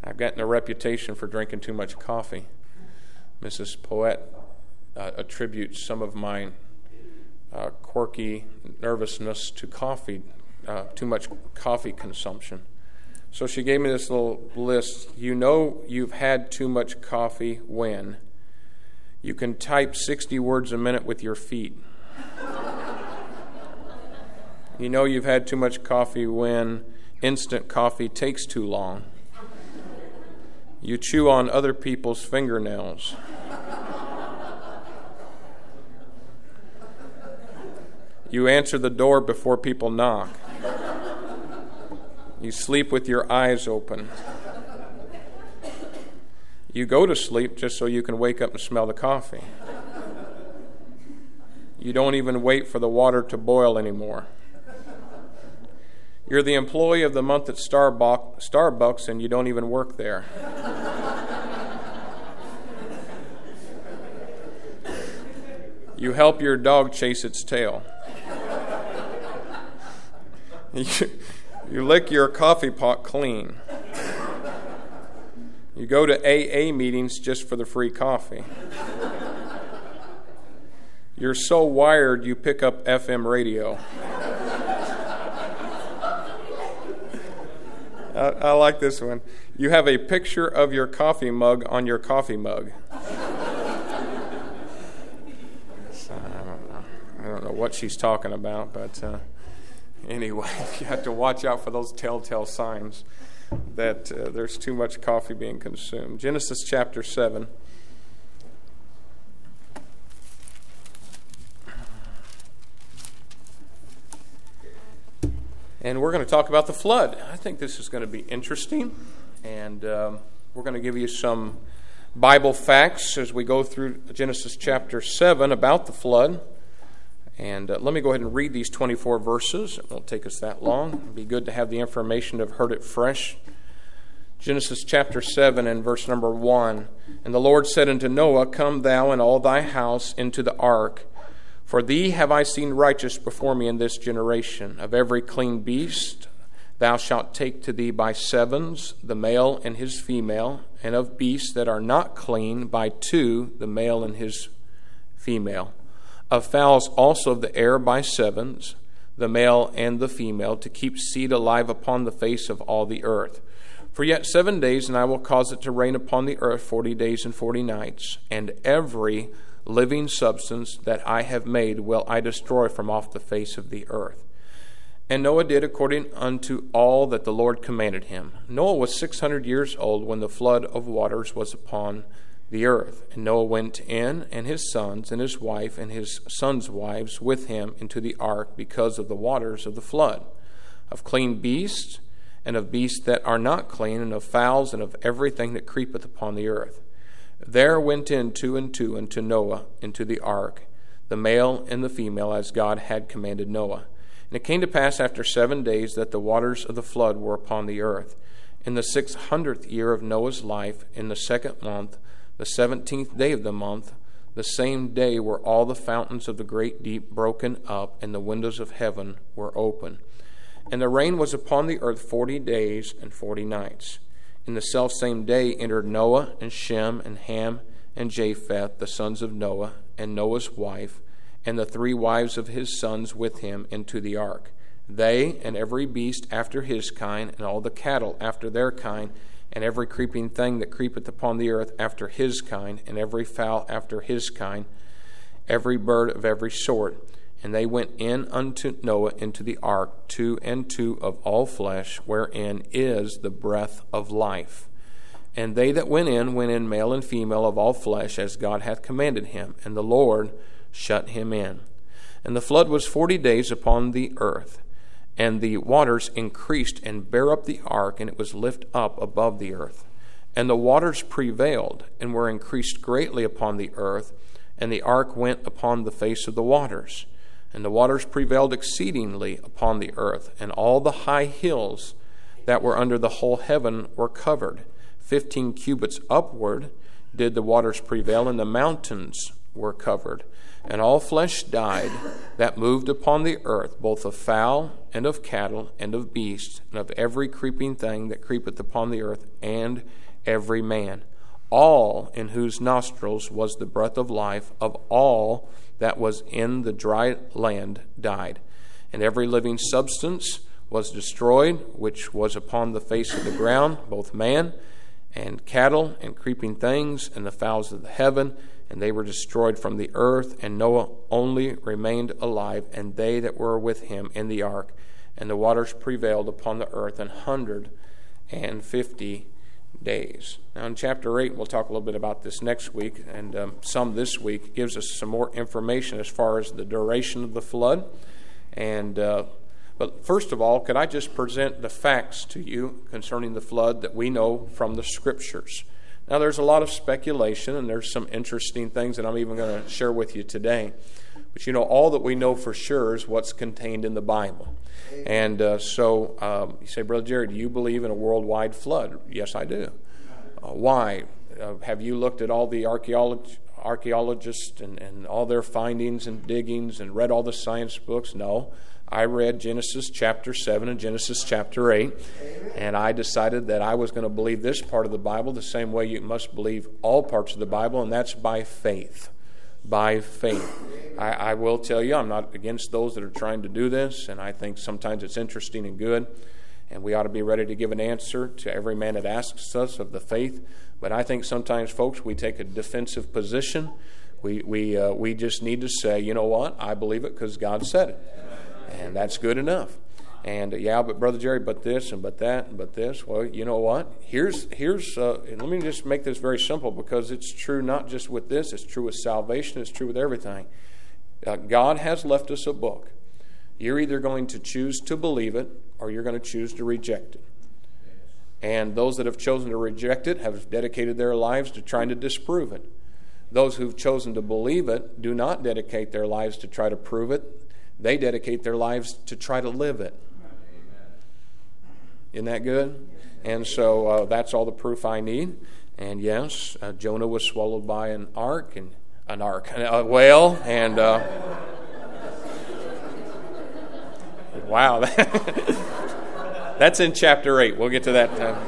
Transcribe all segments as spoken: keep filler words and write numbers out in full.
I've gotten a reputation for drinking too much coffee. Missus Poet uh, attributes some of my uh, quirky nervousness to coffee, uh, too much coffee consumption. So she gave me this little list. You know you've had too much coffee when you can type sixty words a minute with your feet. You know you've had too much coffee when instant coffee takes too long. You chew on other people's fingernails. You answer the door before people knock. You sleep with your eyes open. You go to sleep just so you can wake up and smell the coffee. You don't even wait for the water to boil anymore. You're the employee of the month at Starbucks, and you don't even work there. You help your dog chase its tail. You, you lick your coffee pot clean. You go to A A meetings just for the free coffee. You're so wired you pick up F M radio. I, I like this one. You have a picture of your coffee mug on your coffee mug. So, I don't know. I don't know what she's talking about, but uh, anyway, you have to watch out for those telltale signs that uh, there's too much coffee being consumed. Genesis chapter seven. And we're going to talk about the flood. I think this is going to be interesting. And um, we're going to give you some Bible facts as we go through Genesis chapter seven about the flood. And uh, let me go ahead and read these twenty-four verses. It won't take us that long. It'd be good to have the information to have heard it fresh. Genesis chapter seven and verse number one. And the Lord said unto Noah, Come thou and all thy house into the ark. For thee have I seen righteous before me in this generation. Of every clean beast thou shalt take to thee by sevens, the male and his female, and of beasts that are not clean by two, the male and his female. Of fowls also of the air by sevens, the male and the female, to keep seed alive upon the face of all the earth. For yet seven days, and I will cause it to rain upon the earth forty days and forty nights, and every living substance that I have made will I destroy from off the face of the earth. And Noah did according unto all that the Lord commanded him. Noah was six hundred years old when the flood of waters was upon the earth. And Noah went in, and his sons, and his wife, and his sons' wives with him into the ark because of the waters of the flood, of clean beasts, and of beasts that are not clean, and of fowls, and of everything that creepeth upon the earth. There went in two and two into Noah into the ark, the male and the female, as God had commanded Noah. And it came to pass after seven days that the waters of the flood were upon the earth. In the six hundredth year of Noah's life, in the second month, the seventeenth day of the month, the same day were all the fountains of the great deep broken up, and the windows of heaven were open. And the rain was upon the earth forty days and forty nights. In the selfsame day entered Noah and Shem and Ham and Japheth, the sons of Noah, and Noah's wife, and the three wives of his sons with him into the ark. They and every beast after his kind, and all the cattle after their kind, and every creeping thing that creepeth upon the earth after his kind, and every fowl after his kind, every bird of every sort. And they went in unto Noah into the ark, two and two of all flesh, wherein is the breath of life. And they that went in, went in male and female of all flesh, as God hath commanded him. And the Lord shut him in. And the flood was forty days upon the earth. And the waters increased and bare up the ark, and it was lift up above the earth. And the waters prevailed, and were increased greatly upon the earth, and the ark went upon the face of the waters. And the waters prevailed exceedingly upon the earth, and all the high hills that were under the whole heaven were covered. Fifteen cubits upward did the waters prevail, and the mountains were covered. And all flesh died that moved upon the earth, both of fowl, and of cattle, and of beasts, and of every creeping thing that creepeth upon the earth, and every man. All in whose nostrils was the breath of life, of all that was in the dry land died. And every living substance was destroyed, which was upon the face of the ground, both man and cattle, and creeping things, and the fowls of the heaven, and they were destroyed from the earth. And Noah only remained alive, and they that were with him in the ark. And the waters prevailed upon the earth an hundred and fifty days. Now in chapter eight, we'll talk a little bit about this next week, and um, some this week. It gives us some more information as far as the duration of the flood. And uh, but first of all, could I just present the facts to you concerning the flood that we know from the Scriptures? Now, there's a lot of speculation, and there's some interesting things that I'm even going to share with you today. But, you know, all that we know for sure is what's contained in the Bible. And uh, so um, you say, Brother Jerry, do you believe in a worldwide flood? Yes, I do. Uh, why? Uh, have you looked at all the archaeolog- archaeologists and, and all their findings and diggings and read all the science books? No. I read Genesis chapter seven and Genesis chapter eight, and I decided that I was going to believe this part of the Bible the same way you must believe all parts of the Bible, and that's by faith. By faith. I, I will tell you, I'm not against those that are trying to do this, and I think sometimes it's interesting and good, and we ought to be ready to give an answer to every man that asks us of the faith. But I think sometimes, folks, we take a defensive position. We, we, uh, we just need to say, you know what, I believe it because God said it. And that's good enough. And uh, yeah, but Brother Jerry, but this and but that and but this. Well, you know what? Here's here's. Uh, let me just make this very simple, because it's true not just with this. It's true with salvation. It's true with everything. Uh, God has left us a book. You're either going to choose to believe it, or you're going to choose to reject it. And those that have chosen to reject it have dedicated their lives to trying to disprove it. Those who've chosen to believe it do not dedicate their lives to try to prove it. They dedicate their lives to try to live it. Isn't that good? And so uh, that's all the proof I need. And yes, uh, Jonah was swallowed by an ark, and an ark, a whale, and uh, wow, that's in chapter eight. We'll get to that. Uh,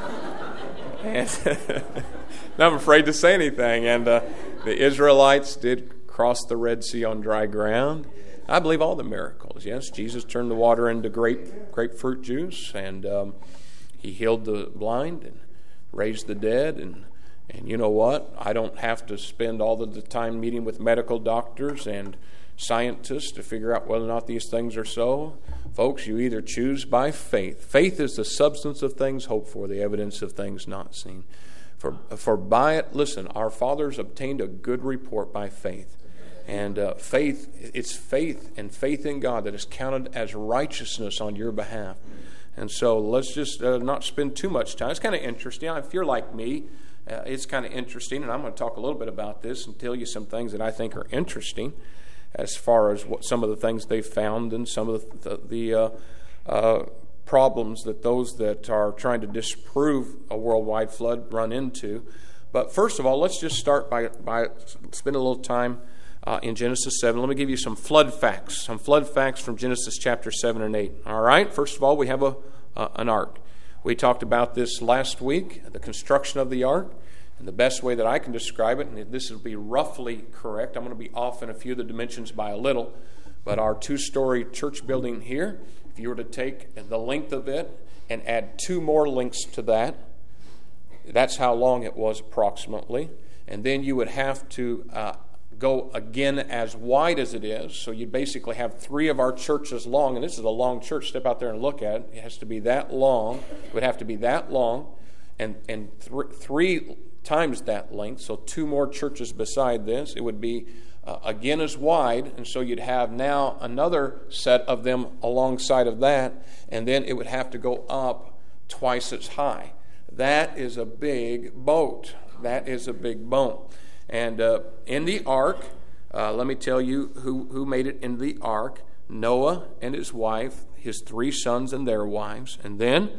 and I'm afraid to say anything. And uh, the Israelites did cross the Red Sea on dry ground. I believe all the miracles. Yes, Jesus turned the water into grape grapefruit juice, and um, he healed the blind and raised the dead. And and you know what? I don't have to spend all of the time meeting with medical doctors and scientists to figure out whether or not these things are so. Folks, you either choose by faith. Faith is the substance of things hoped for, the evidence of things not seen. For for by it, listen, our fathers obtained a good report by faith. And uh, faith, it's faith and faith in God that is counted as righteousness on your behalf. And so let's just uh, not spend too much time. It's kind of interesting. If you're like me, uh, it's kind of interesting. And I'm going to talk a little bit about this and tell you some things that I think are interesting as far as what some of the things they've found and some of the, the, the uh, uh, problems that those that are trying to disprove a worldwide flood run into. But first of all, let's just start by, by spending a little time Uh, in Genesis seven. Let me give you some flood facts, some flood facts from Genesis chapter seven and eight. All right, first of all, we have a uh, an ark. We talked about this last week, the construction of the ark, and the best way that I can describe it, and this will be roughly correct, I'm going to be off in a few of the dimensions by a little, but our two-story church building here, if you were to take the length of it and add two more lengths to that, that's how long it was approximately, and then you would have to uh, go again as wide as it is. So you basically have three of our churches long, and this is a long church. Step out there and look at it. It has to be that long. It would have to be that long, and and th- three times that length. So two more churches beside this. It would be uh, again as wide, and so you'd have now another set of them alongside of that, and then it would have to go up twice as high. That is a big boat. That is a big boat. And uh, in the ark, uh, let me tell you who, who made it in the ark. Noah and his wife, his three sons and their wives. And then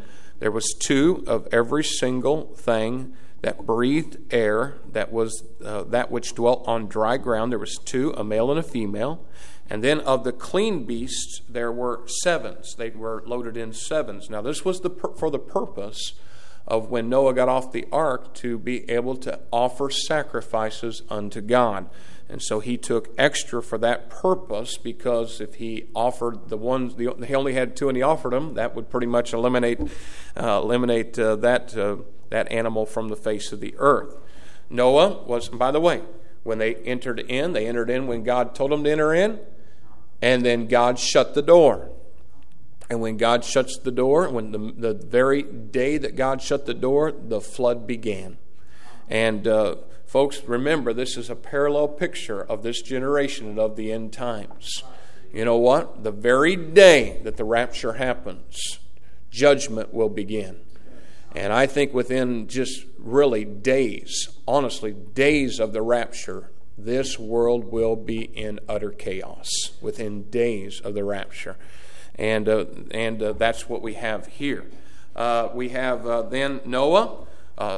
There was two of every single thing that breathed air, that was uh, that which dwelt on dry ground. There was two, a male and a female. And then of the clean beasts, there were sevens. They were loaded in sevens. Now, this was the for the purpose of when Noah got off the ark to be able to offer sacrifices unto God. And so he took extra for that purpose, because if he offered the ones, the, he only had two and he offered them, that would pretty much eliminate uh, eliminate uh, that uh, that animal from the face of the earth. Noah was, by the way, when they entered in, they entered in when God told them to enter in, and then God shut the door. And when God shuts the door, when the, the very day that God shut the door, the flood began. And uh, folks, remember, this is a parallel picture of this generation and of the end times. You know what? The very day that the rapture happens, judgment will begin. And I think within just really days, honestly, days of the rapture, this world will be in utter chaos within days of the rapture. And uh, and uh, that's what we have here. Uh, we have uh, then Noah uh,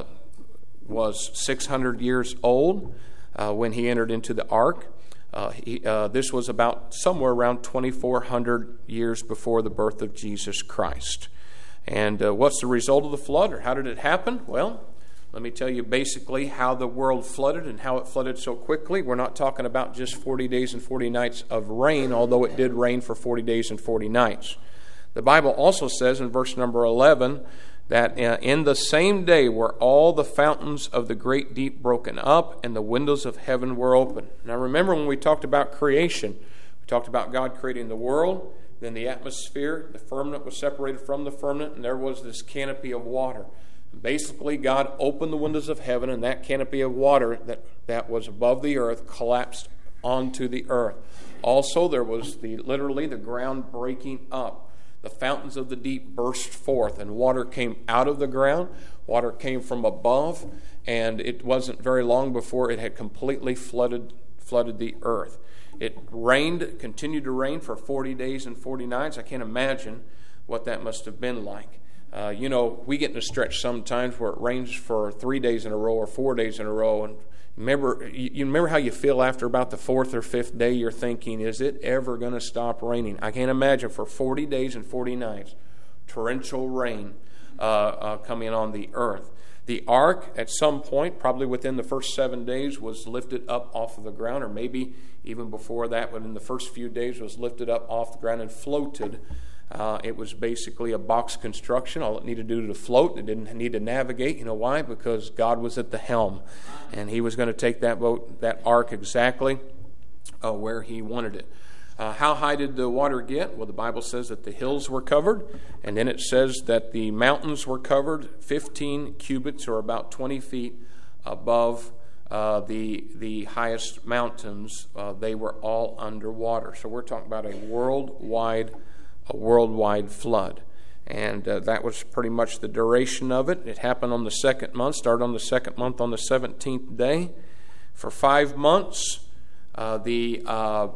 was six hundred years old uh, when he entered into the ark. Uh, he, uh, this was about somewhere around twenty-four hundred years before the birth of Jesus Christ. And uh, what's the result of the flood, or how did it happen? Well, let me tell you basically how the world flooded and how it flooded so quickly. We're not talking about just forty days and forty nights of rain, although it did rain for forty days and forty nights. The Bible also says in verse number eleven that uh, in the same day were all the fountains of the great deep broken up, and the windows of heaven were open. Now remember, when we talked about creation, we talked about God creating the world, then the atmosphere, the firmament was separated from the firmament, and there was this canopy of water. Basically, God opened the windows of heaven, and that canopy of water that, that was above the earth collapsed onto the earth. Also, there was the literally the ground breaking up. The fountains of the deep burst forth, and water came out of the ground. Water came from above, and it wasn't very long before it had completely flooded flooded the earth. It rained, continued to rain for forty days and forty nights. I can't imagine what that must have been like. Uh, you know, we get in a stretch sometimes where it rains for three days in a row or four days in a row. And remember, you, you remember how you feel after about the fourth or fifth day? You're thinking, is it ever going to stop raining? I can't imagine for forty days and forty nights, torrential rain uh, uh, coming on the earth. The ark, at some point, probably within the first seven days, was lifted up off of the ground, or maybe even before that, but in the first few days was lifted up off the ground and floated. Uh, it was basically a box construction. All it needed to do to float, it didn't need to navigate. You know why? Because God was at the helm, and He was going to take that boat, that ark, exactly uh, where He wanted it. Uh, how high did the water get? Well, the Bible says that the hills were covered, and then it says that the mountains were covered fifteen cubits, or about twenty feet above uh, the the highest mountains. Uh, they were all underwater. So we're talking about a worldwide a worldwide flood. And uh, that was pretty much the duration of it. It happened on the second month, started on the second month on the seventeenth day. For five months, uh, the uh,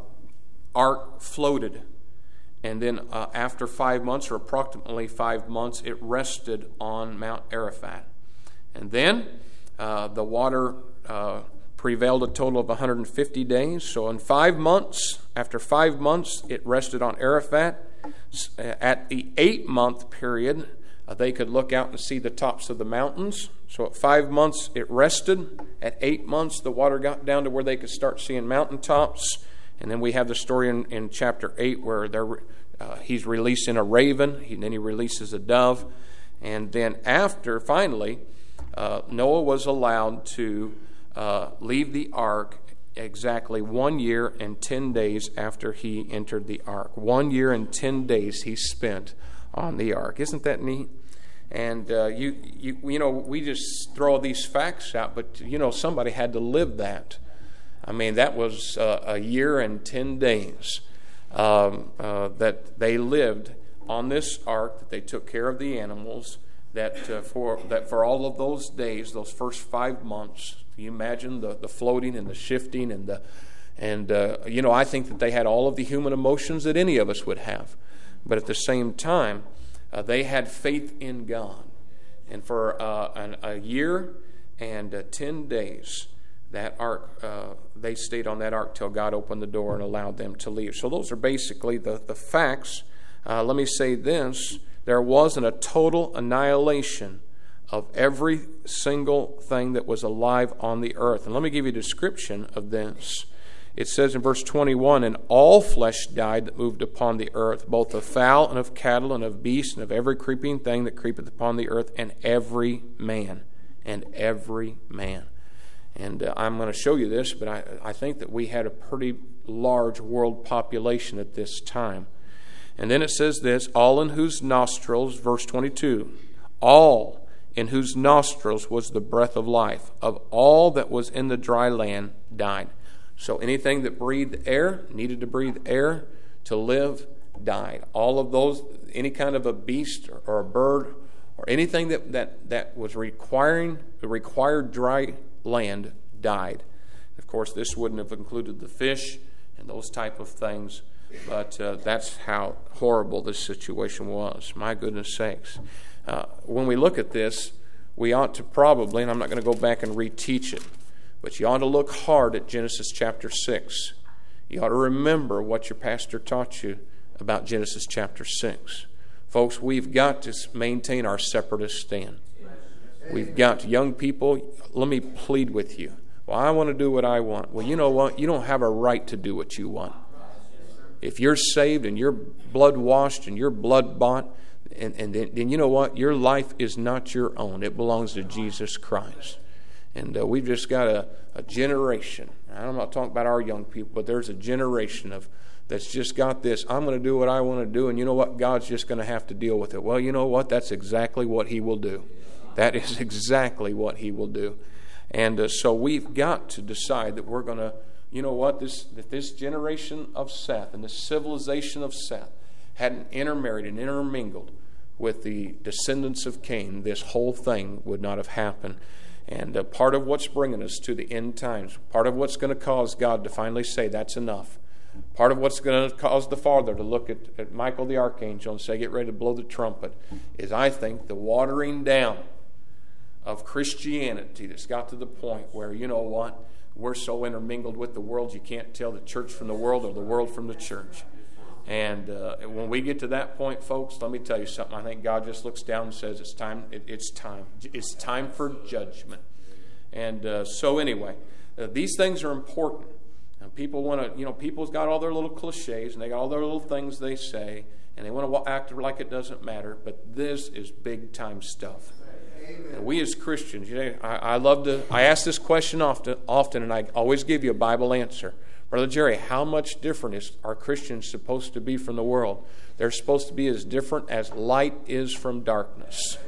ark floated. And then uh, after five months, or approximately five months, it rested on Mount Arafat. And then uh, the water uh, prevailed a total of one hundred fifty days. So in five months, after five months, it rested on Arafat. At the eight-month period, uh, they could look out and see the tops of the mountains. So at five months, it rested. At eight months, the water got down to where they could start seeing mountaintops. And then we have the story in, in chapter eight where they're, uh, he's releasing a raven, he, and then he releases a dove. And then after, finally, uh, Noah was allowed to uh, leave the ark exactly one year and ten days after he entered the ark. One year and ten days he spent on the ark. Isn't that neat? And uh, you, you, you know, we just throw these facts out, but you know, somebody had to live that. I mean, that was uh, a year and ten days um, uh, that they lived on this ark. That they took care of the animals. That uh, for that for all of those days, those first five months. Can you imagine the, the floating and the shifting and the and uh, you know, I think that they had all of the human emotions that any of us would have, but at the same time, uh, they had faith in God. And for uh, an, a year and uh, ten days, that ark, uh, they stayed on that ark till God opened the door and allowed them to leave. So those are basically the, the facts. Uh, let me say this. There wasn't a total annihilation of every single thing that was alive on the earth. And let me give you a description of this. It says in verse twenty-one, and all flesh died that moved upon the earth, both of fowl and of cattle and of beasts and of every creeping thing that creepeth upon the earth, and every man, and every man. And uh, I'm going to show you this, but I, I think that we had a pretty large world population at this time. And then it says this, all in whose nostrils, verse twenty-two, all in whose nostrils was the breath of life, of all that was in the dry land died. So anything that breathed air, needed to breathe air to live, died. All of those, any kind of a beast or, or a bird or anything that, that, that was requiring the required dry land died. Of course, this wouldn't have included the fish and those type of things, but uh, that's how horrible this situation was. My goodness sakes. Uh, when we look at this, we ought to probably, and I'm not going to go back and reteach it, but you ought to look hard at Genesis chapter six. You ought to remember what your pastor taught you about Genesis chapter six. Folks, we've got to maintain our separatist stand. We've got to, young people, let me plead with you. Well, I want to do what I want. Well, you know what? You don't have a right to do what you want. If you're saved and you're blood washed and you're blood bought, and, and then, then you know what? Your life is not your own. It belongs to Jesus Christ. And uh, we've just got a, a generation. I'm not talking about our young people, but there's a generation of that's just got this, I'm going to do what I want to do, and you know what? God's just going to have to deal with it. Well, you know what? That's exactly what He will do. That is exactly what He will do. And uh, so we've got to decide that we're going to, you know what? This that this generation of Seth and the civilization of Seth hadn't intermarried and intermingled with the descendants of Cain, this whole thing would not have happened. And uh, part of what's bringing us to the end times, part of what's going to cause God to finally say, that's enough. Part of what's going to cause the Father to look at, at Michael the Archangel and say, get ready to blow the trumpet, is, I think, the watering down of Christianity that's got to the point where, you know what, we're so intermingled with the world, you can't tell the church from the world or the world from the church. And uh, when we get to that point, folks, let me tell you something. I think God just looks down and says, it's time. It, it's time. It's time for judgment. And uh, so anyway, uh, these things are important. And people want to, you know, people's got all their little cliches and they got all their little things they say, and they want to act like it doesn't matter. But this is big time stuff. And we as Christians, you know, I, I love to. I ask this question often, often, and I always give you a Bible answer. Brother Jerry, how much different is are Christians supposed to be from the world? They're supposed to be as different as light is from darkness.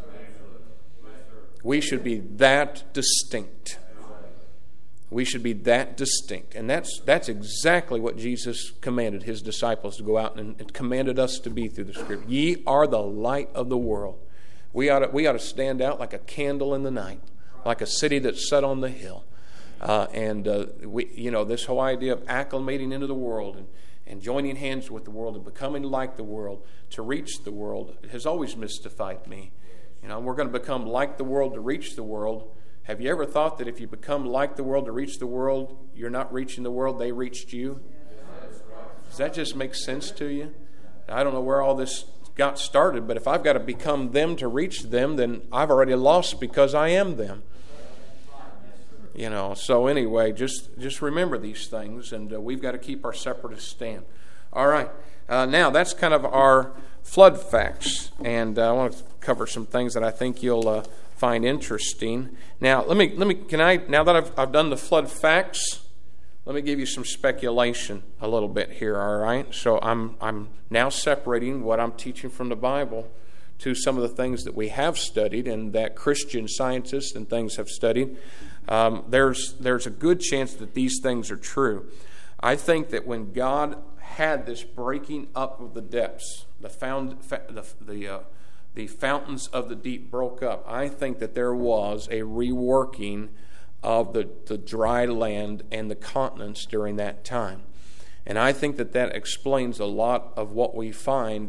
We should be that distinct. We should be that distinct. And that's that's exactly what Jesus commanded His disciples to go out and, and commanded us to be through the Scripture. Ye are the light of the world. We ought to, we ought to stand out like a candle in the night, like a city that's set on the hill. Uh, and, uh, we, you know, this whole idea of acclimating into the world and, and joining hands with the world and becoming like the world to reach the world has always mystified me. You know, we're going to become like the world to reach the world. Have you ever thought that if you become like the world to reach the world, you're not reaching the world, they reached you? Does that just make sense to you? I don't know where all this got started, but if I've got to become them to reach them, then I've already lost because I am them. You know, so anyway, just just remember these things, and uh, we've got to keep our separatist stand. All right, uh, now that's kind of our flood facts, and uh, I want to cover some things that I think you'll uh, find interesting. Now, let me let me can I now that I've I've done the flood facts, let me give you some speculation a little bit here. All right, so I'm I'm now separating what I'm teaching from the Bible to some of the things that we have studied and that Christian scientists and things have studied. Um, there's there's a good chance that these things are true. I think that when God had this breaking up of the depths, the found the the uh, the fountains of the deep broke up. I think that there was a reworking of the, the dry land and the continents during that time. And I think that that explains a lot of what we find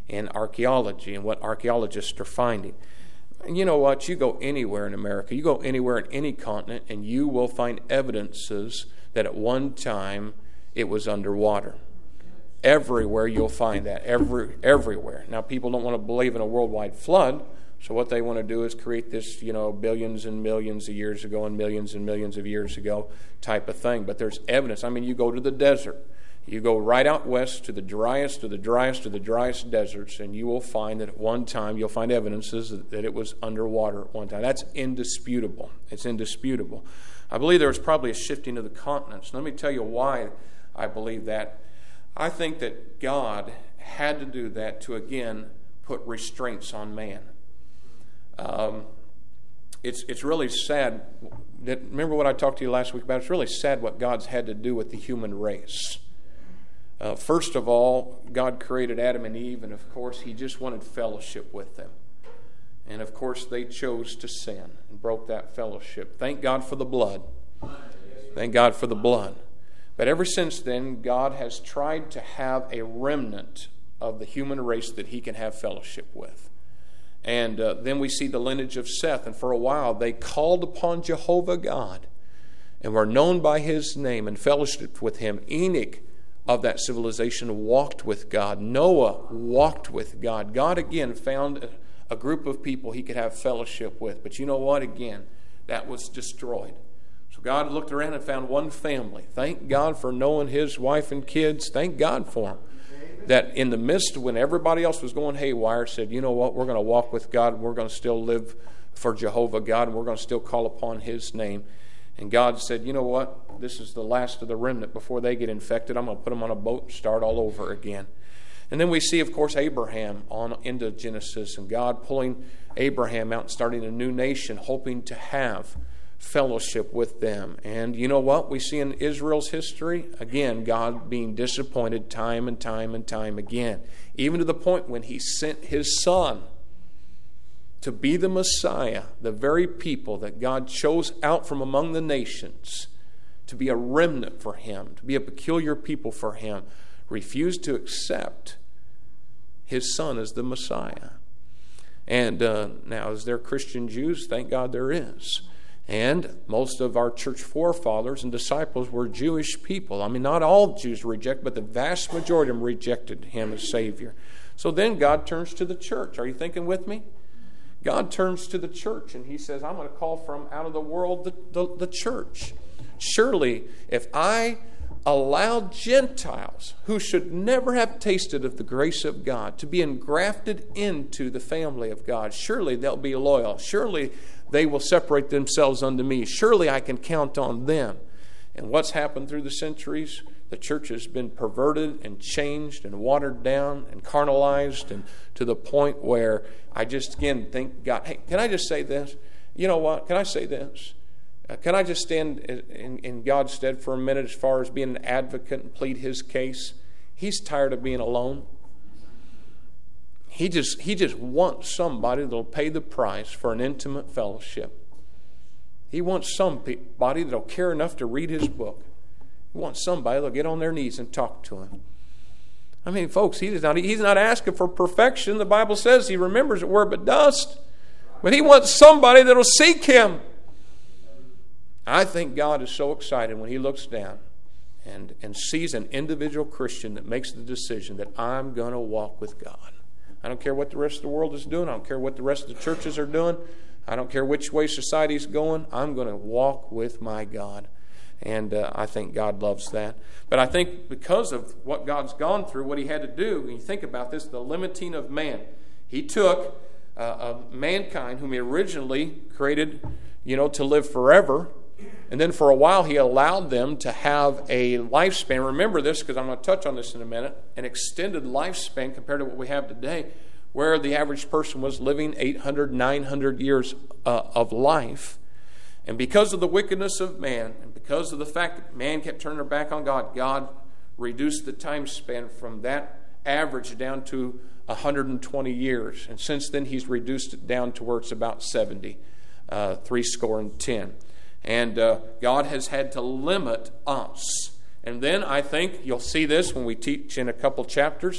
in archaeology and what archaeologists are finding. And you know what? You go anywhere in America, you go anywhere in any continent, and you will find evidences that at one time it was underwater. Everywhere you'll find that, every everywhere. Now, people don't want to believe in a worldwide flood, so what they want to do is create this, you know, billions and millions of years ago and millions and millions of years ago type of thing. But there's evidence. I mean, you go to the desert. You go right out west to the driest of the driest of the driest deserts, and you will find that at one time you'll find evidences that it was underwater at one time. That's indisputable. It's indisputable. I believe there was probably a shifting of the continents. Let me tell you why I believe that. I think that God had to do that to, again, put restraints on man. Um, it's it's really sad. That, remember what I talked to you last week about? It's really sad what God's had to do with the human race. Uh, first of all, God created Adam and Eve, and of course, He just wanted fellowship with them. And of course, they chose to sin and broke that fellowship. Thank God for the blood. Thank God for the blood. But ever since then, God has tried to have a remnant of the human race that He can have fellowship with. And uh, then we see the lineage of Seth. And for a while, they called upon Jehovah God and were known by His name and fellowshiped with Him. Enoch of that civilization walked with God. Noah walked with God. God, again, found a group of people He could have fellowship with. But you know what? Again, that was destroyed. So God looked around and found one family. Thank God for knowing His wife and kids. Thank God for them. That in the midst of when everybody else was going haywire, said, you know what, we're going to walk with God. We're going to still live for Jehovah God, and we're going to still call upon His name. And God said, you know what, this is the last of the remnant. Before they get infected, I'm going to put them on a boat and start all over again. And then we see, of course, Abraham on into Genesis, and God pulling Abraham out and starting a new nation, hoping to have fellowship with them. And you know what we see in Israel's history? Again, God being disappointed time and time and time again. Even to the point when He sent His Son to be the Messiah, the very people that God chose out from among the nations to be a remnant for Him, to be a peculiar people for Him, refused to accept His Son as the Messiah. And uh, now, is there Christian Jews? Thank God there is. And most of our church forefathers and disciples were Jewish people. I mean, not all Jews reject, but the vast majority of them rejected Him as Savior. So then God turns to the church. Are you thinking with me? God turns to the church and He says, I'm going to call from out of the world the, the, the church. Surely, if I allow Gentiles who should never have tasted of the grace of God to be engrafted into the family of God, surely they'll be loyal. Surely they will separate themselves unto me. Surely I can count on them. And what's happened through the centuries? The church has been perverted and changed and watered down and carnalized, and to the point where I just again think, God, hey, can I just say this? You know what? Can I say this? Uh, can I just stand in, in God's stead for a minute as far as being an advocate and plead His case? He's tired of being alone. He just, he just wants somebody that will pay the price for an intimate fellowship. He wants somebody that will care enough to read His book. He wants somebody that will get on their knees and talk to Him. I mean, folks, he is not, he's not asking for perfection. The Bible says He remembers that we're but dust. But He wants somebody that will seek Him. I think God is so excited when He looks down and, and sees an individual Christian that makes the decision that I'm going to walk with God. I don't care what the rest of the world is doing. I don't care what the rest of the churches are doing. I don't care which way society's going. I'm going to walk with my God. And uh, I think God loves that. But I think because of what God's gone through, what He had to do, when you think about this, the limiting of man. He took uh, uh, mankind, whom He originally created, you know, to live forever. And then for a while He allowed them to have a lifespan. Remember this, because I'm going to touch on this in a minute. An extended lifespan compared to what we have today, where the average person was living eight hundred, nine hundred years uh, of life. And because of the wickedness of man, and because of the fact that man kept turning their back on God, God reduced the time span from that average down to one hundred twenty years. And since then He's reduced it down to where it's about seventy, uh, three score and ten. And uh, God has had to limit us. And then I think you'll see this when we teach in a couple chapters.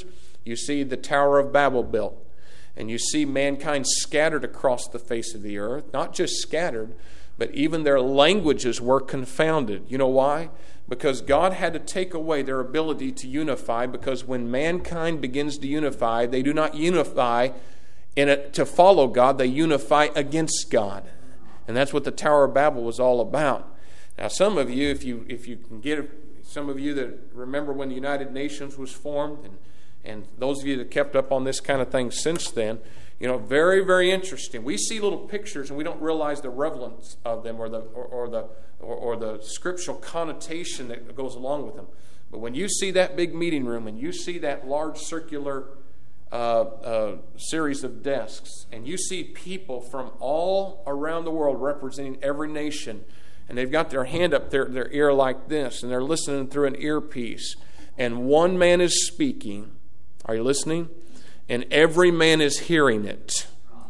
You see the Tower of Babel built. And you see mankind scattered across the face of the earth. Not just scattered, but even their languages were confounded. You know why? Because God had to take away their ability to unify, because when mankind begins to unify, they do not unify in it to follow God, they unify against God. And that's what the Tower of Babel was all about. Now, some of you, if you if you can get, some of you that remember when the United Nations was formed, and, and those of you that kept up on this kind of thing since then, you know, very, very interesting. We see little pictures and we don't realize the relevance of them, or the or, or the or, or the scriptural connotation that goes along with them. But when you see that big meeting room and you see that large circular uh, uh, series of desks, and you see people from all around the world representing every nation, and they've got their hand up their, their ear like this, and they're listening through an earpiece, and one man is speaking. Are you listening? And every man is hearing it.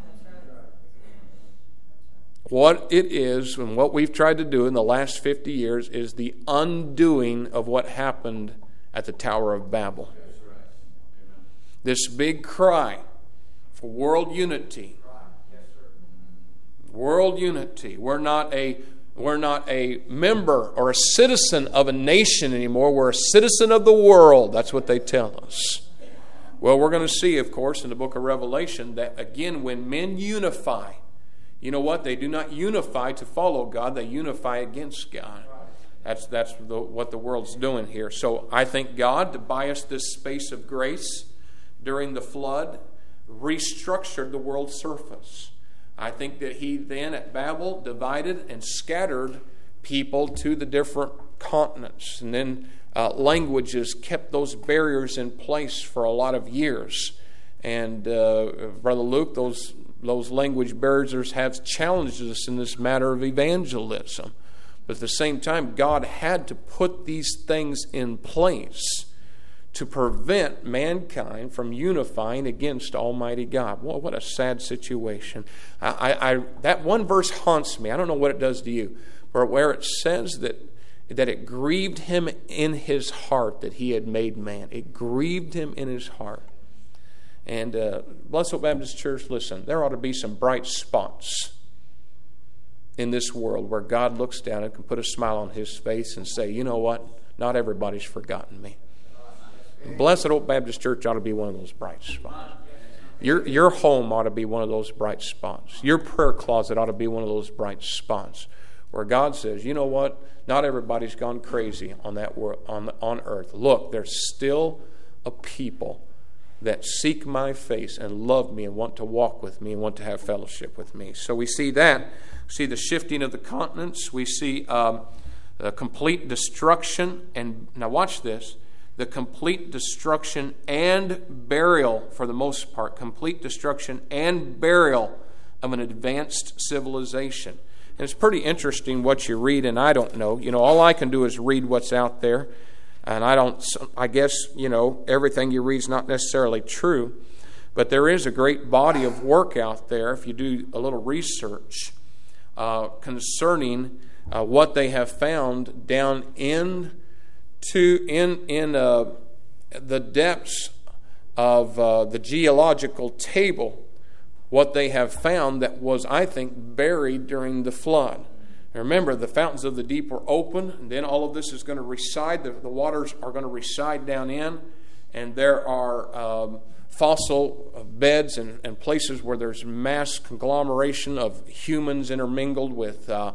What it is, and what we've tried to do in the last fifty years, is the undoing of what happened at the Tower of Babel. This big cry for world unity. World unity. We're not a we're not a member or a citizen of a nation anymore. We're a citizen of the world. That's what they tell us. Well, we're going to see, of course, in the book of Revelation that, again, when men unify, you know what? They do not unify to follow God. They unify against God. That's that's the, what the world's doing here. So I think God, to buy us this space of grace during the flood, restructured the world's surface. I think that He then at Babel divided and scattered people to the different continents. And then uh, languages kept those barriers in place for a lot of years. And uh, Brother Luke, those those language barriers have challenged us in this matter of evangelism. But at the same time, God had to put these things in place to prevent mankind from unifying against Almighty God. Well, what a sad situation. I, I, I, that one verse haunts me. I don't know what it does to you. But where it says that, that it grieved Him in His heart that He had made man. It grieved Him in His heart. And uh, Blessed Hope Baptist Church, listen, there ought to be some bright spots in this world where God looks down and can put a smile on His face and say, you know what? Not everybody's forgotten me. Blessed Hope Baptist Church ought to be one of those bright spots. Your, your home ought to be one of those bright spots. Your prayer closet ought to be one of those bright spots where God says, you know what? Not everybody's gone crazy on that world, on, on earth. Look, there's still a people that seek my face and love me and want to walk with me and want to have fellowship with me. So we see that. We see the shifting of the continents. We see um, the complete destruction. And now watch this. The complete destruction and burial, for the most part, complete destruction and burial of an advanced civilization. And it's pretty interesting what you read, and I don't know. You know, all I can do is read what's out there. And I don't, I guess, you know, everything you read is not necessarily true. But there is a great body of work out there, if you do a little research, uh, concerning uh, what they have found down in to in in uh, the depths of uh, the geological table, what they have found that was, I think, buried during the flood. Now remember, the fountains of the deep were open, and then all of this is going to reside. The, the waters are going to reside down in, and there are um, fossil beds and, and places where there's mass conglomeration of humans intermingled with uh,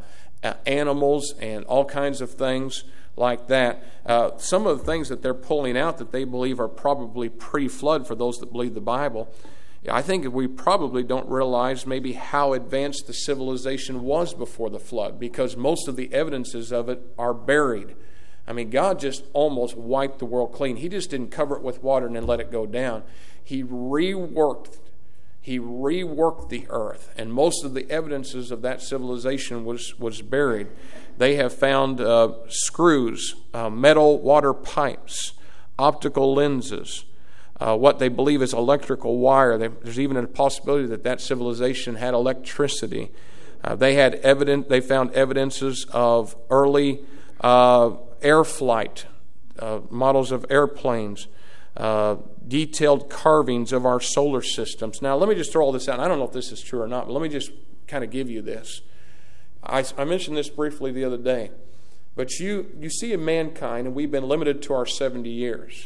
animals and all kinds of things like that. Uh, some of the things that they're pulling out that they believe are probably pre-flood, for those that believe the Bible, I think we probably don't realize maybe how advanced the civilization was before the flood, because most of the evidences of it are buried. I mean, God just almost wiped the world clean. He just didn't cover it with water and then let it go down. He reworked He reworked the earth, and most of the evidences of that civilization was, was buried. They have found uh, screws, uh, metal water pipes, optical lenses, uh, what they believe is electrical wire. They, there's even a possibility that that civilization had electricity. Uh, they had evident. They found evidences of early uh, air flight, uh, models of airplanes. uh, detailed carvings of our solar systems. Now, let me just throw all this out. I don't know if this is true or not, but let me just kind of give you this. I, I mentioned this briefly the other day, but you, you see in mankind, and we've been limited to our seventy years.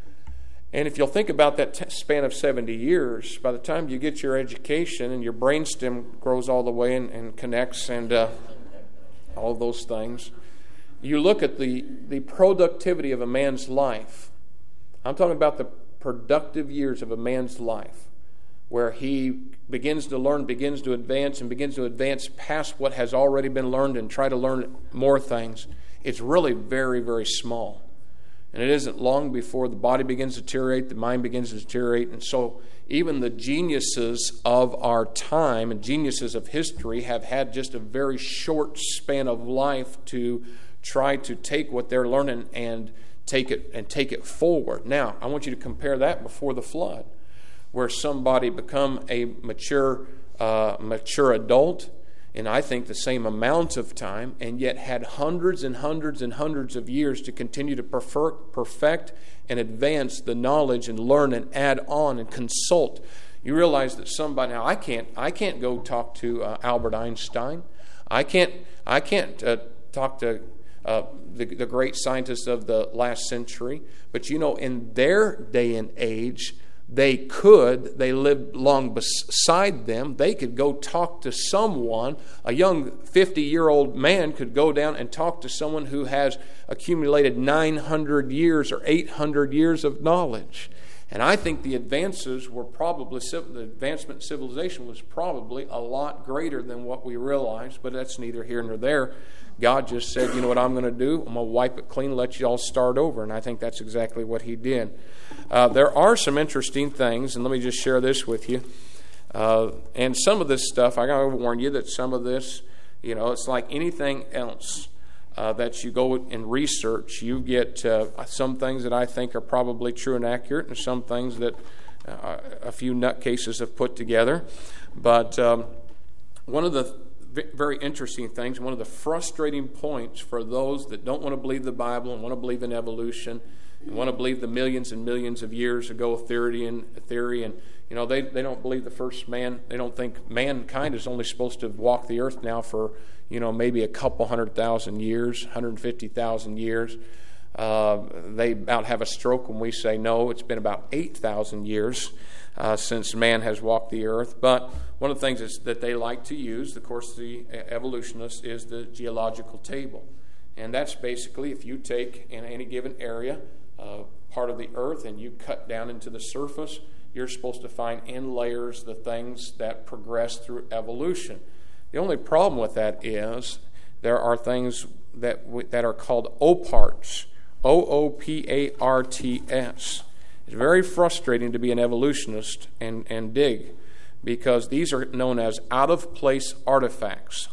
And if you'll think about that t- span of seventy years, by the time you get your education and your brainstem grows all the way and, and connects and uh, all those things, you look at the, the productivity of a man's life. I'm talking about the productive years of a man's life, where he begins to learn, begins to advance, and begins to advance past what has already been learned and try to learn more things. It's really very, very small. And it isn't long before the body begins to deteriorate, the mind begins to deteriorate. And so even the geniuses of our time and geniuses of history have had just a very short span of life to try to take what they're learning and take it and take it forward. Now, I want you to compare that before the flood, where somebody become a mature, uh, mature adult, and I think the same amount of time, and yet had hundreds and hundreds and hundreds of years to continue to prefer, perfect and advance the knowledge and learn and add on and consult. You realize that somebody, now I can't, I can't go talk to uh, Albert Einstein. I can't, I can't uh, talk to uh, the, the great scientists of the last century. But you know, in their day and age, they could, they lived long beside them. They could go talk to someone. A young fifty-year-old man could go down and talk to someone who has accumulated nine hundred years or eight hundred years of knowledge. And I think the advances were probably, the advancement in civilization was probably a lot greater than what we realized, but that's neither here nor there. God just said, you know what I'm going to do? I'm going to wipe it clean, let you all start over. And I think that's exactly what he did. Uh, there are some interesting things, and let me just share this with you. Uh, and some of this stuff, I got to warn you that some of this, you know, it's like anything else uh, that you go and research. You get uh, some things that I think are probably true and accurate, and some things that uh, a few nutcases have put together. But um, one of the very interesting things, one of the frustrating points for those that don't want to believe the Bible and want to believe in evolution and want to believe the millions and millions of years ago theory and theory and you know they, they don't believe the first man. They don't think mankind is only supposed to walk the earth now for you know maybe a couple hundred thousand years, one hundred fifty thousand years. Uh, they about have a stroke when we say no, it's been about eight thousand years uh, since man has walked the earth. But one of the things is, that they like to use, of course, the evolutionists, is the geological table. And that's basically if you take in any given area uh, part of the earth and you cut down into the surface, you're supposed to find in layers the things that progress through evolution. The only problem with that is there are things that w- that are called oparts, O O P A R T S. It's very frustrating to be an evolutionist and, and dig, because these are known as out-of-place artifacts.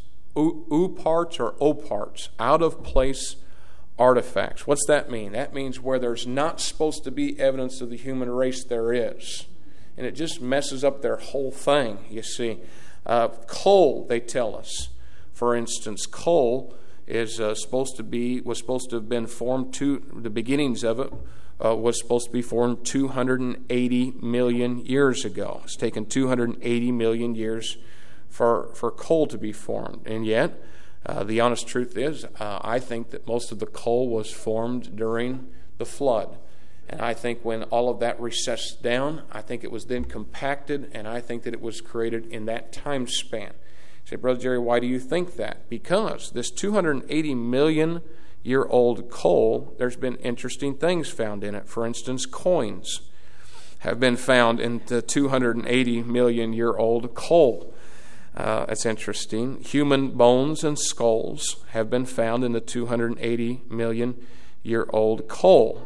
Oparts or oparts, out-of-place artifacts. What's that mean? That means where there's not supposed to be evidence of the human race, there is. And it just messes up their whole thing, you see. Uh, coal, they tell us. For instance, coal is uh, supposed to be, was supposed to have been formed, to, the beginnings of it uh, was supposed to be formed two hundred eighty million years ago. It's taken two hundred eighty million years for, for coal to be formed. And yet, uh, the honest truth is, uh, I think that most of the coal was formed during the flood. And I think when all of that recessed down, I think it was then compacted, and I think that it was created in that time span. You say, Brother Jerry, why do you think that? Because this two hundred eighty million year old coal, there's been interesting things found in it. For instance, coins have been found in the two hundred eighty million year old coal. Uh, that's interesting. Human bones and skulls have been found in the two hundred eighty million year old coal.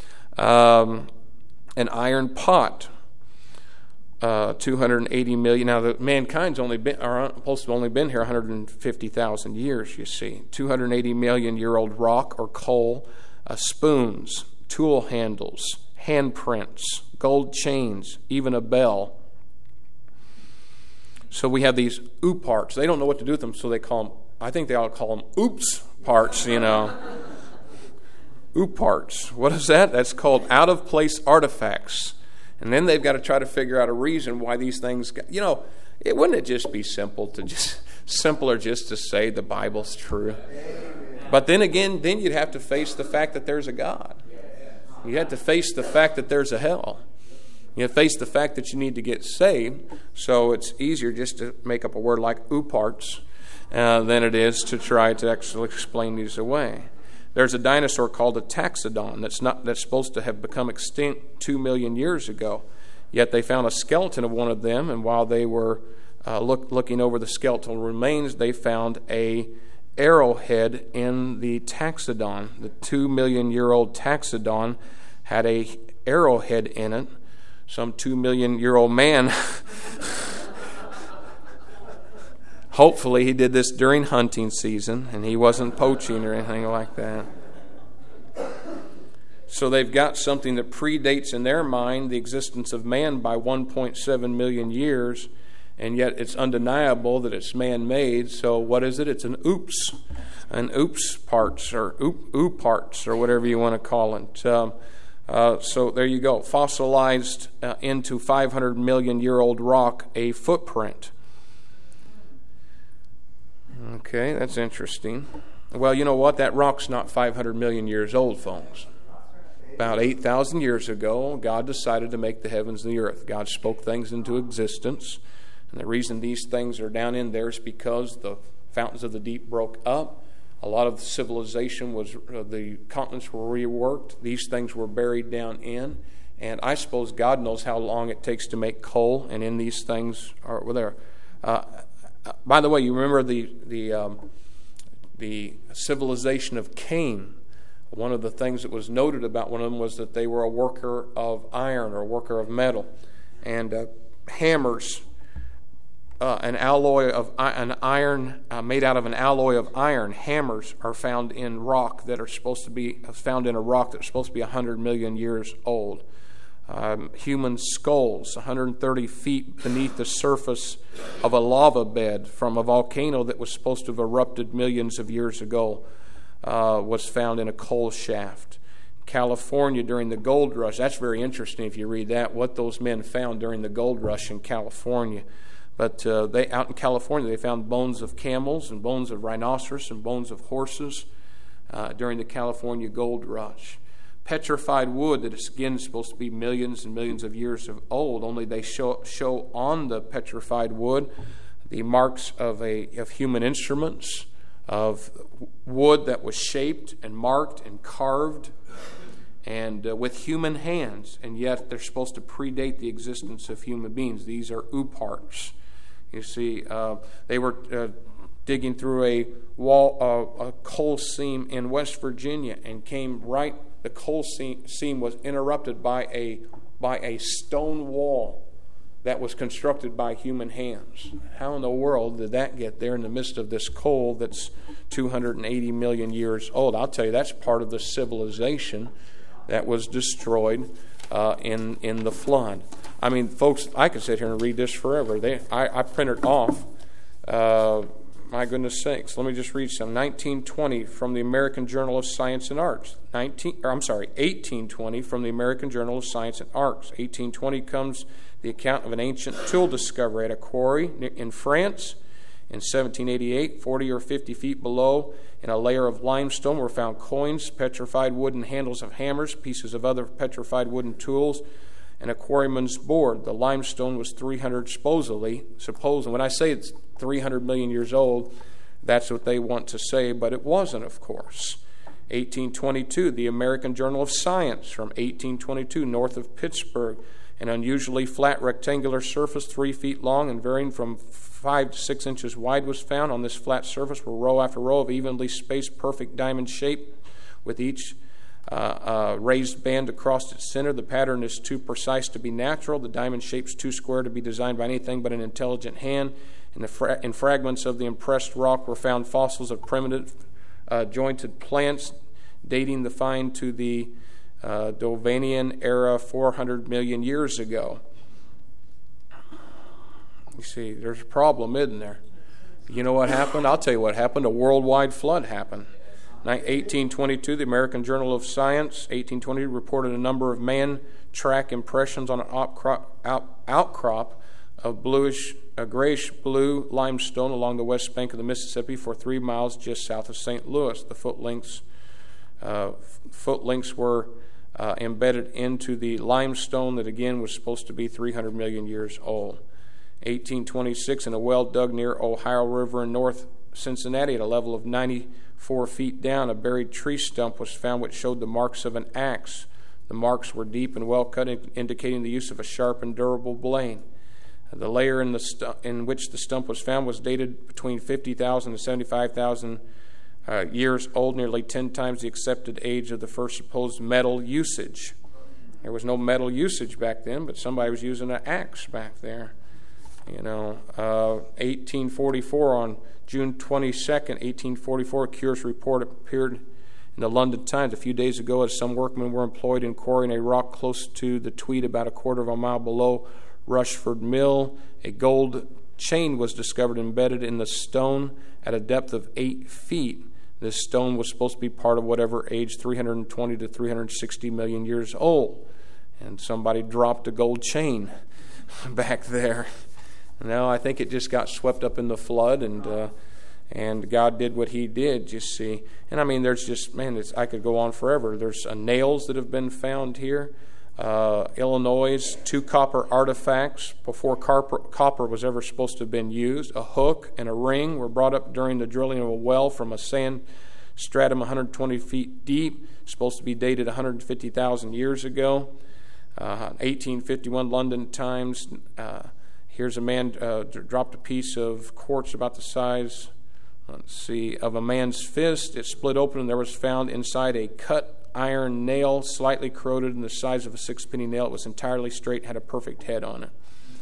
Um, an iron pot, uh, two hundred eighty million. Now, the mankind's only been, are supposed to have only been here one hundred fifty thousand years. You see, two hundred eighty million year old rock or coal, uh, spoons, tool handles, handprints, gold chains, even a bell. So we have these oop parts. They don't know what to do with them, so they call them. I think they ought to call them oops parts. You know. ooparts. What is that? That's called out-of-place artifacts. And then they've got to try to figure out a reason why these things got, you know, it wouldn't it just be simple to just simpler just to say the Bible's true? But then again, then you'd have to face the fact that there's a God. You have to face the fact that there's a hell. You have to face the fact that you need to get saved. So it's easier just to make up a word like ooparts uh, than it is to try to actually explain these away. There's a dinosaur called a taxodon that's not that's supposed to have become extinct two million years ago. Yet they found a skeleton of one of them, and while they were uh, look, looking over the skeletal remains, they found a arrowhead in the taxodon. The two million year old taxodon had a arrowhead in it. Some two million year old man. Hopefully he did this during hunting season and he wasn't poaching or anything like that. So they've got something that predates in their mind the existence of man by one point seven million years, and yet it's undeniable that it's man-made. So what is it? It's an oops, an oops parts or oop, oop parts or whatever you want to call it. Um, uh, so there you go, fossilized uh, into five hundred million year old rock, a footprint. Okay, that's interesting. Well, you know what? That rock's not five hundred million years old, folks. About eight thousand years ago, God decided to make the heavens and the earth. God spoke things into existence. And the reason these things are down in there is because the fountains of the deep broke up. A lot of the civilization was, uh, the continents were reworked. These things were buried down in. And I suppose God knows how long it takes to make coal, and in these things are well, there. Uh, By the way, you remember the the um, the civilization of Cain. One of the things that was noted about one of them was that they were a worker of iron or a worker of metal, and uh, hammers, uh, an alloy of an iron uh, made out of an alloy of iron. Hammers are found in rock that are supposed to be found in a rock that's supposed to be a hundred million years old. Um, human skulls, one hundred thirty feet beneath the surface of a lava bed from a volcano that was supposed to have erupted millions of years ago, uh, was found in a coal shaft. California during the gold rush, that's very interesting if you read that, what those men found during the gold rush in California. But uh, they out in California, they found bones of camels and bones of rhinoceros and bones of horses uh, during the California gold rush. Petrified wood that is again supposed to be millions and millions of years of old, only they show show on the petrified wood the marks of a of human instruments, of wood that was shaped and marked and carved and uh, with human hands, and yet they're supposed to predate the existence of human beings. These are ooparts. You see, uh, they were uh, digging through a wall, uh, a coal seam in West Virginia, and came right. The coal seam was interrupted by a by a stone wall that was constructed by human hands. How in the world did that get there in the midst of this coal that's two hundred eighty million years old? I'll tell you, that's part of the civilization that was destroyed uh, in in the flood. I mean, folks, I could sit here and read this forever. They, I, I printed off. Uh, My goodness sakes, let me just read some. nineteen twenty from the American Journal of Science and Arts. nineteen, or I'm sorry, eighteen twenty from the American Journal of Science and Arts. eighteen twenty comes the account of an ancient tool discovery at a quarry in France. In seventeen eighty-eight, forty or fifty feet below, in a layer of limestone were found coins, petrified wooden handles of hammers, pieces of other petrified wooden tools, and a quarryman's board. The limestone was three hundred supposedly, supposedly. When I say it's three hundred million years old, that's what they want to say, but it wasn't, of course. eighteen twenty-two, the American Journal of Science from eighteen twenty-two, north of Pittsburgh, an unusually flat rectangular surface three feet long and varying from five to six inches wide was found. On this flat surface were row after row of evenly spaced perfect diamond shape with each Uh, uh, raised band across its center. The pattern is too precise to be natural. The diamond shape's too square to be designed by anything but an intelligent hand. In the fra- in fragments of the impressed rock were found fossils of primitive uh, jointed plants dating the find to the uh, Dovanian era four hundred million years ago. You see, there's a problem, isn't there? You know what happened? I'll tell you what happened. A worldwide flood happened. eighteen twenty-two, the American Journal of Science, eighteen twenty, reported a number of man-track impressions on an outcrop, out, outcrop of bluish, a grayish-blue limestone along the west bank of the Mississippi for three miles just south of Saint Louis. The footlinks, uh, footlinks were uh, embedded into the limestone that, again, was supposed to be three hundred million years old. eighteen twenty-six, in a well dug near Ohio River in North Cincinnati at a level of ninety-four feet down, a buried tree stump was found which showed the marks of an axe. The marks were deep and well cut, indicating the use of a sharp and durable blade. The layer in, the stu- in which the stump was found was dated between fifty thousand and seventy-five thousand uh, years old, nearly ten times the accepted age of the first supposed metal usage. There was no metal usage back then, but somebody was using an axe back there. You know, uh, eighteen forty-four, on June twenty-second, eighteen forty-four, a curious report appeared in the London Times a few days ago as some workmen were employed in quarrying a rock close to the Tweed, about a quarter of a mile below Rushford Mill. A gold chain was discovered embedded in the stone at a depth of eight feet. This stone was supposed to be part of whatever age, three hundred twenty to three hundred sixty million years old. And somebody dropped a gold chain back there. No, I think it just got swept up in the flood, and uh, and God did what He did, you see. And I mean, there's just, man, it's, I could go on forever. There's uh, nails that have been found here. Uh, Illinois, two copper artifacts before copper, copper was ever supposed to have been used. A hook and a ring were brought up during the drilling of a well from a sand stratum one hundred twenty feet deep, supposed to be dated one hundred fifty thousand years ago. Uh, eighteen fifty-one, London Times. Uh, here's a man uh, dropped a piece of quartz about the size, let's see, of a man's fist. It split open, and there was found inside a cut iron nail, slightly corroded in the size of a six-penny nail. It was entirely straight, had a perfect head on it.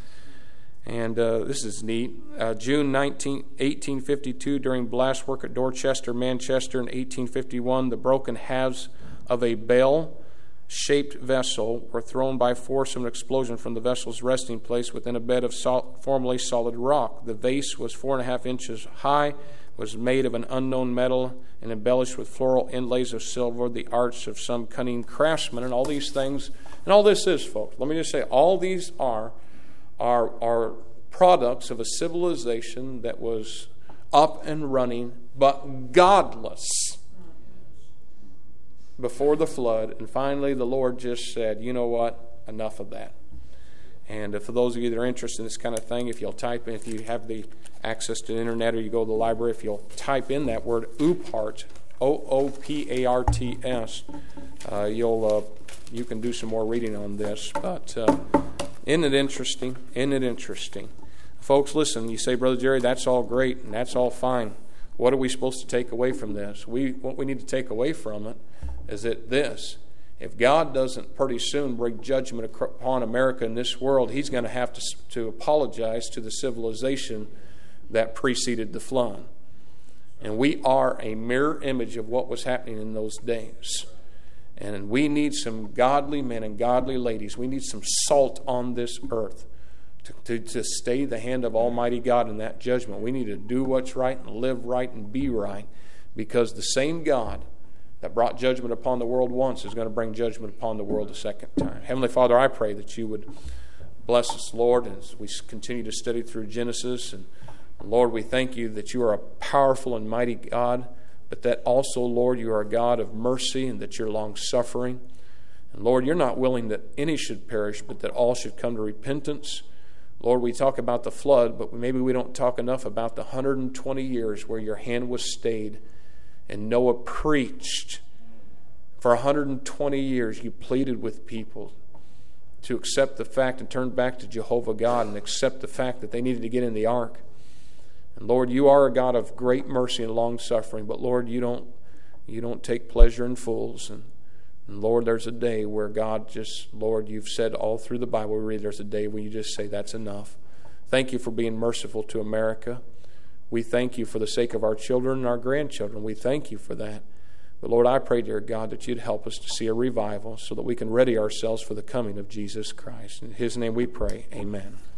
And uh, this is neat. Uh, June nineteenth, eighteen fifty-two, during blast work at Dorchester, Manchester, in eighteen fifty-one, the broken halves of a bell-shaped vessel were thrown by force of an explosion from the vessel's resting place within a bed of sol- formerly solid rock. The vase was four and a half inches high, was made of an unknown metal, and embellished with floral inlays of silver, the arts of some cunning craftsman, and all these things. And all this is, folks, let me just say, all these are, are, are products of a civilization that was up and running, but godless before the flood. And finally, the Lord just said, you know what, enough of that. And for those of you that are interested in this kind of thing, if you'll type in, if you have the access to the internet or you go to the library, if you'll type in that word OOPART, O O P A R T S, uh, you'll uh, you can do some more reading on this. But uh, isn't it interesting? Isn't it interesting? Folks, listen, you say, Brother Jerry, that's all great and that's all fine. What are we supposed to take away from this? We What we need to take away from it is that this, if God doesn't pretty soon bring judgment upon America in this world, He's going to have to, to apologize to the civilization that preceded the flood. And we are a mirror image of what was happening in those days. And we need some godly men and godly ladies. We need some salt on this earth to, to, to stay the hand of Almighty God in that judgment. We need to do what's right and live right and be right, because the same God that brought judgment upon the world once is going to bring judgment upon the world a second time. Heavenly Father, I pray that you would bless us, Lord, as we continue to study through Genesis. And Lord, we thank you that you are a powerful and mighty God, but that also, Lord, you are a God of mercy and that you're long-suffering. And Lord, you're not willing that any should perish, but that all should come to repentance. Lord, we talk about the flood, but maybe we don't talk enough about the one hundred twenty years where your hand was stayed and Noah preached. For one hundred twenty years, you pleaded with people to accept the fact and turn back to Jehovah God and accept the fact that they needed to get in the ark. And Lord, you are a God of great mercy and long-suffering, but Lord, you don't you don't take pleasure in fools. And, and Lord, there's a day where God just, Lord, you've said all through the Bible, we read, there's a day when you just say that's enough. Thank you for being merciful to America. We thank you for the sake of our children and our grandchildren. We thank you for that. But Lord, I pray, dear God, that you'd help us to see a revival so that we can ready ourselves for the coming of Jesus Christ. In His name we pray. Amen.